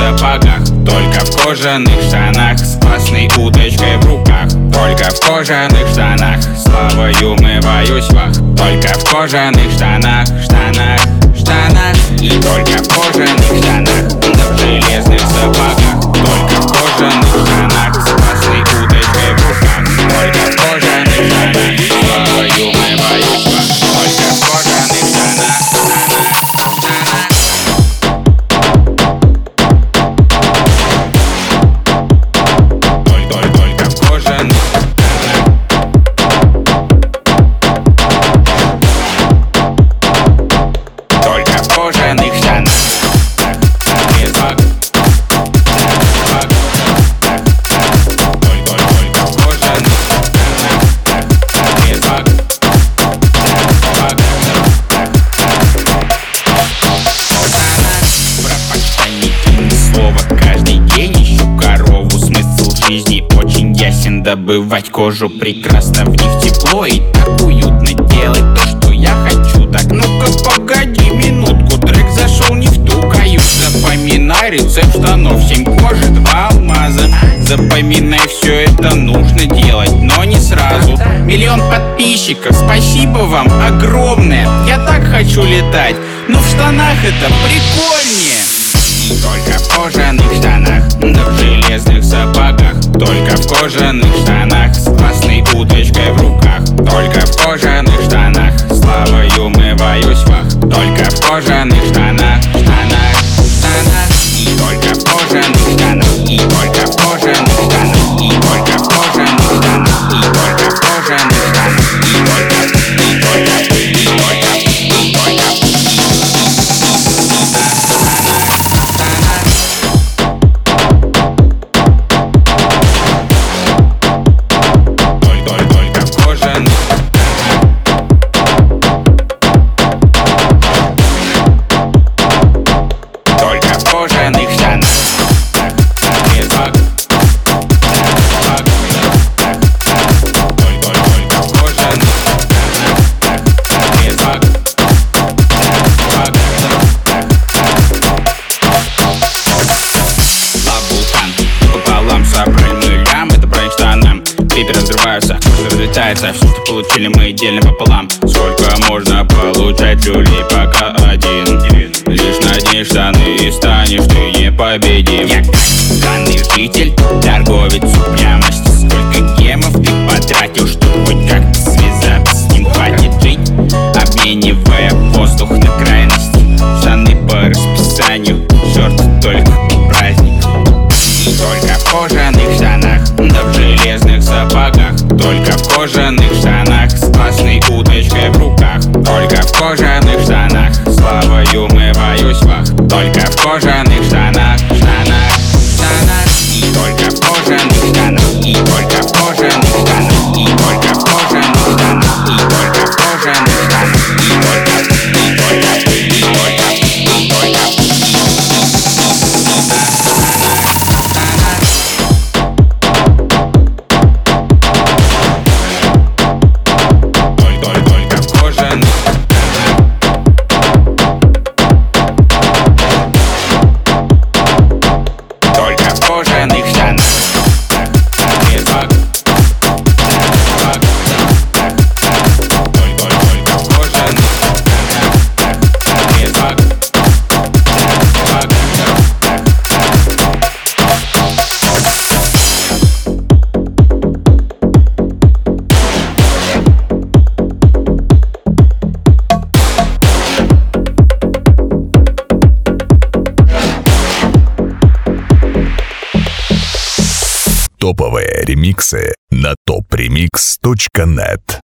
сапогах, только в кожаных штанах, с классной удочкой в руках. Только в кожаных штанах, славою умываюсь вах. Только в кожаных штанах, штанах, штанах. И только в кожаных штанах, да в железных сапогах. Только в кожаных штанах, с классной удочкой в руках. Только в кожаных штанах, славою умываюсь вах. Только в кожаных штанах, штанах, штанах. Только в кожаных. Только в кожаных штанах. Без ваг. Ваг. Только в кожаных штанах. Без ваг. Ваг. Про почтальники ни слова каждый день. Ищу корову, смысл жизни очень ясен. Добывать кожу прекрасно, в них тепло и так уютно. Делать то, что я хочу. Так, ну-ка погоди минутку, трек зашел не в ту каюту. Запоминай рецепт штанов, 7 кожи, 2 алмаза. Запоминай, все это нужно делать, но не сразу. 1 миллион подписчиков, спасибо вам огромное. Я так хочу летать, но в штанах это прикольнее. И только в кожаных штанах, да в железных сапогах. Только в кожаных штанах, с классной удочкой в руках. Только в кожаных штанах, славою умываюсь вах. Только в кожаных штанах, штанах, штанах. И только в кожаных штанах, и только в кожаных штанах, и только в кожаных штанах, и только в кожаных штанах, и только, и только, и только, и только. Только в кожаных. Только в кожаных штанах. Без ваг. Ваг. Только в кожаных штанах. Без ваг. Ваг. Лабукан пополам собрали мы лям. Это бренд штанам. Клипы разрываются, кожа разлетается. Все, что получили, мы делим пополам. Сколько можно получать люлей, пока один. Лишь надень штаны и станешь ты непобедим. Я как странный житель, торговец упрямости. Сколько гемов ты потратил, чтобы хоть как-то связаться с ним. Хватит жить, обменивая воздух на крайности. Штаны по расписанию, шорты только по праздникам. И только в кожаных штанах, да в железных сапогах. Только в кожаных штанах, с классной удочкой в руках. Только в кожаных штанах, славою умываюсь вах. Только в кожаных штанах, штанах, штанах. И только в кожаных штанах, и только в кожаных штанах, и только в кожаных штанах, и только в кожаных штанах, и только, и только, и только, и только. Только в кожаных. Только в кожаных штанах. Без ваг. Ваг. Только в кожаных. Без ваг. Ваг. Топовые ремиксы на topremix.net.